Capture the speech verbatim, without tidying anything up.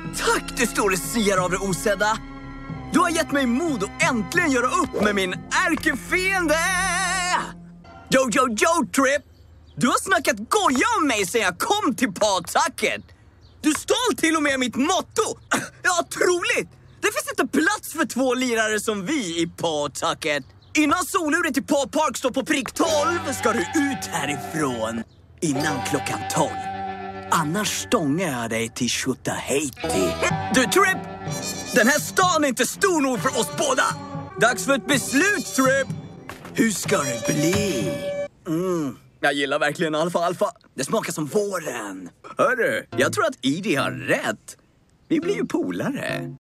Tack, du store siare av det osedda. Du har gett mig mod att äntligen göra upp med min ärkefiende. Jojo Jo Trip, du har snackat goja om mig sedan jag kom till Pawtucket. Du stal till och med mitt motto. Ja, troligt. Det finns inte plats för två lirare som vi i Pawtucket. Innan soluret i Paw Park står på prick tolv ska du ut härifrån. Innan klockan tolv. Annars stångar jag dig till Tjutaheiti. Du Trip, den här stan är inte stor nog för oss båda. Dags för ett beslut, Trip. Hur ska det bli? Mm, jag gillar verkligen Alfa Alfa. Det smakar som våren. Hörru, jag tror att Edie har rätt. Vi blir ju polare.